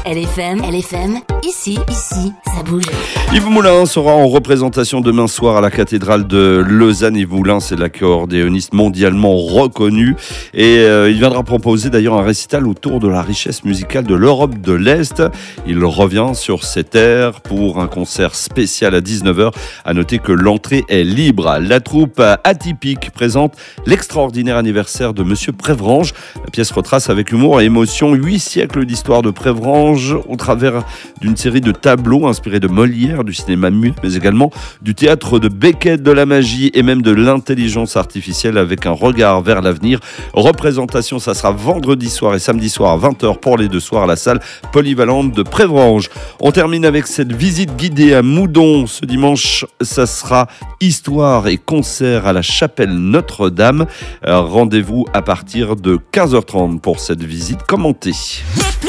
LFM, ici, ça bouge. Yves Moulin sera en représentation demain soir à la cathédrale de Lausanne. Yves Moulin, c'est l'accordéoniste mondialement reconnu et il viendra proposer d'ailleurs un récital autour de la richesse musicale de l'Europe de l'Est. Il revient sur cette terre pour un concert spécial à 19h. À noter que l'entrée est libre. La troupe Atypique présente l'extraordinaire anniversaire de Monsieur Prévrange. La pièce retrace avec humour et émotion 8 siècles d'histoire de Prévrange au travers d'une série de tableaux inspirés de Molière, du cinéma muet, mais également du théâtre de Beckett, de la magie et même de l'intelligence artificielle avec un regard vers l'avenir. Représentation, ça sera vendredi soir et samedi soir à 20h pour les deux soirs à la salle polyvalente de Prévrange. On termine avec cette visite guidée à Moudon. Ce dimanche, ça sera histoire et concert à la chapelle Notre-Dame. Rendez-vous à partir de 15h30 pour cette visite commentée.